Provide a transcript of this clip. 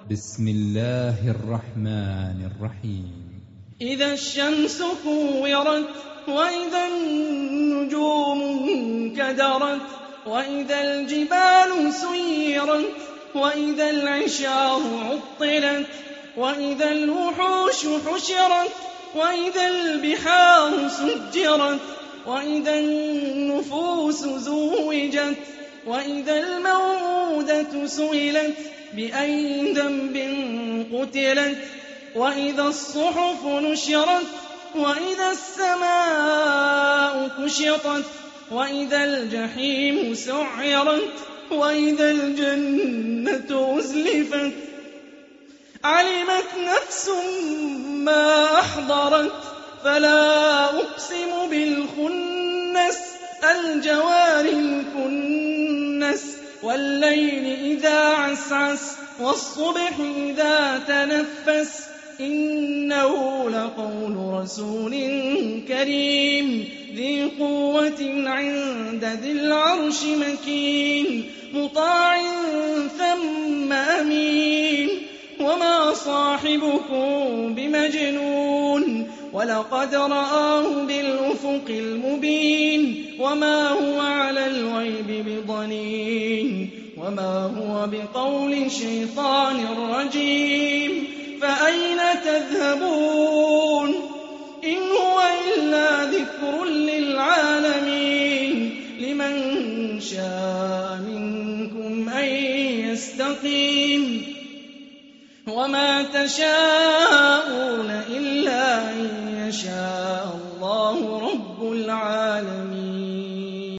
بسم الله الرحمن الرحيم. إذا الشمس كورت وإذا النجوم انكدرت وإذا الجبال سيرت وإذا العشار عطلت وإذا الوحوش حشرت وإذا البحار سجرت وإذا النفوس زوجت وإذا الموءودة سئلت بأي ذنب قتلت وإذا الصحف نشرت وإذا السماء كشطت وإذا الجحيم سعرت وإذا الجنة أزلفت علمت نفس ما أحضرت فلا أقسم بالخنس الجوار الكنس والليل إذا عسعس والصبح إذا تنفس إنه لقول رسول كريم ذي قوة عند ذي العرش مكين مطاع ثم أمين وما صاحبكم بمجنون ولقد رآه بالأفق المبين وما هو على الغيب بضنين وما هو بقول شيطان رجيم فأين تذهبون إن هو إلا ذكر للعالمين لمن شاء منكم أن يستقيم وما تشاءون إلا أن يشاء